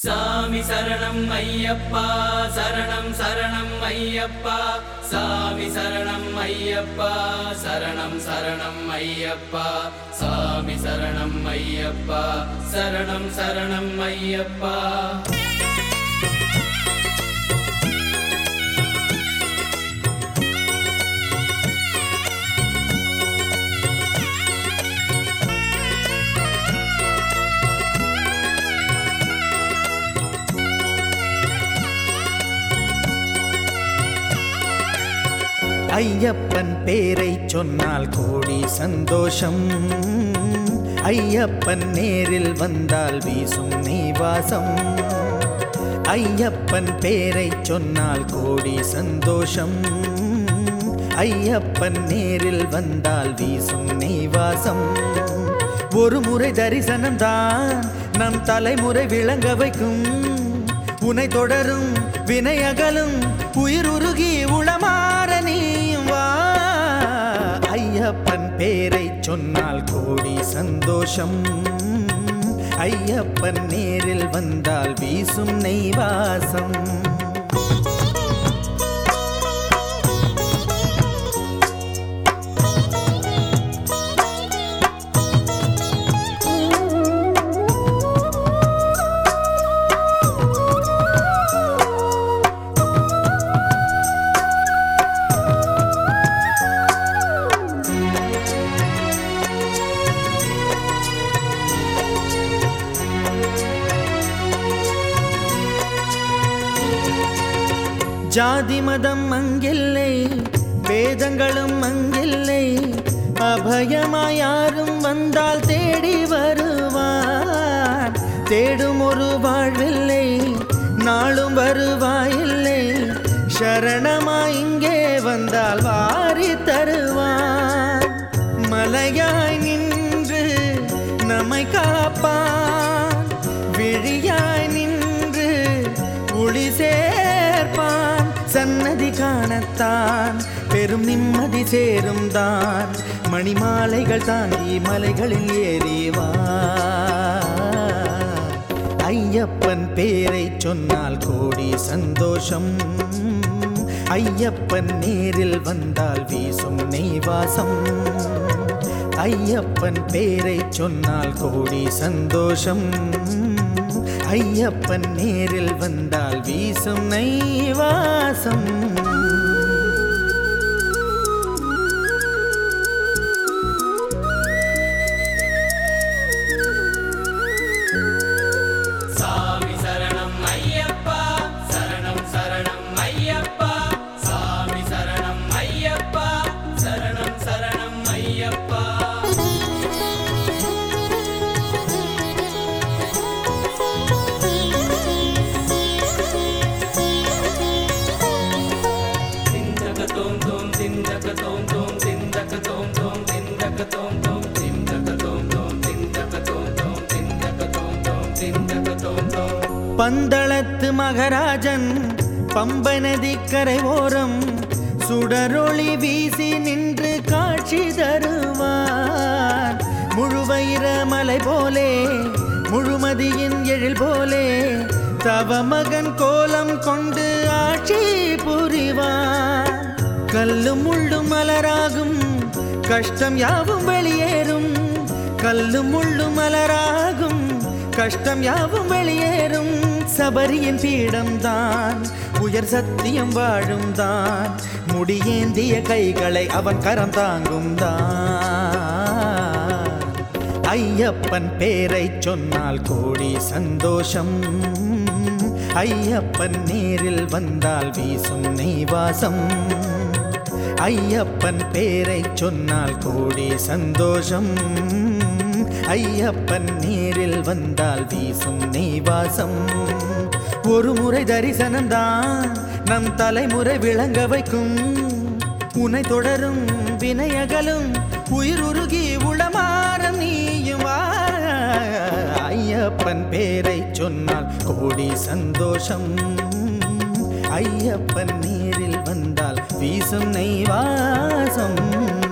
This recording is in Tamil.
சாமி சரணம் ஐயப்பா சரணம் சரணம் ஐயப்பா சாமி சரணம் ஐயப்பா சரணம் சரணம் ஐயப்பா சாமி சரணம் ஐயப்பா சரணம் சரணம் ஐயப்பா ஐயப்பன் பேரை சொன்னால் கோடி சந்தோஷம். ஐயப்பன் நேரில் வந்தால் வீசும் நெய்வாசம். ஐயப்பன் பேரை சொன்னால் கோடி சந்தோஷம். ஐயப்பன் நேரில் வந்தால் வீசும் நெய்வாசம். ஒரு முறை தரிசனம்தான் நம் தலைமுறை விளங்க வைக்கும். உனை தொடரும் வினையகலும் உயிர் உருகி உளமாற நீயும் வா. ஐயப்பன் பேரை சொன்னால் கோடி சந்தோஷம். ஐயப்பன் நேரில் வந்தால் வீசும் நெய்வாசம். ஜாதி மதம் அங்கில்லை, வேதங்களும் அங்கில்லை. அபயமாய் யாரும் வந்தால் தேடி வருவார். தேடும் ஒரு வாழ்வில்லை, நாளும் வருவாயில்லை. சரணமாய் இங்கே வந்தால் வாரி தருவார். மலையாய் நின்று நம்மை காப்பான், விழியாய் நின்று ஒளி சேர்ப்பான். சன்னதி காணத்தான் பெரும் நிம்மதி சேரும் தான். மணிமாலைகள் தாங்கி மலைகளில் ஏறிவா. ஐயப்பன் பேரை சொன்னால் கோடி சந்தோஷம். ஐயப்பன் நேரில் வந்தால் வீசும் நெய்வாசம். ஐயப்பன் பேரை சொன்னால் கோடி சந்தோஷம். ஐயப்பன் நேரில் வந்தால் வீசும் நெய்வாசம். சாமி சரணம் ஐயப்பா சரணம் சரணம் ஐயப்பா சாமி சரணம் ஐயப்பா சரணம் சரணம் ஐயப்பா பந்தளத்து மகராஜன் பம்பை நதிக்கரை ஓரம் சுடரொளி வீசி நின்று காட்சி தருவார். முழுவயிர மலை போலே முழுமதியின் எழில் போலே தவமகன் கோலம் கொண்டு ஆட்சி புரிவார். கல்லும் முள்ளும் மலராகும், கஷ்டம் யாவும் வெளியேறும். கல்லும் முள்ளும் மலராகும், கஷ்டம் யாவும் வெளியேறும். சபரியின் பீடம்தான், உயர் சத்தியம் வாழும் தான். முடியேந்திய கைகளை அவன் கரம் தாங்கும் தான். ஐயப்பன் பேரை சொன்னால் கோடி சந்தோஷம். ஐயப்பன் நேரில் வந்தால் வீசும் நெய்வாசம். ஐயப்பன் பேரை சொன்னால் கோடி சந்தோஷம். ஐயப்பன் நேரில் வந்தால் வீசும் நெய்வாசம். ஒரு முறை தரிசனம்தான் நம் தலைமுறை விளங்க வைக்கும். உனை தொடரும் வினையகலும் உயிர் உருகி உளமாற நீயும் வா. ஐயப்பன் பேரை சொன்னால் கோடி சந்தோஷம். ஐயப்பன் நேரில் வந்தால் வீசும் நெய்வாசம்.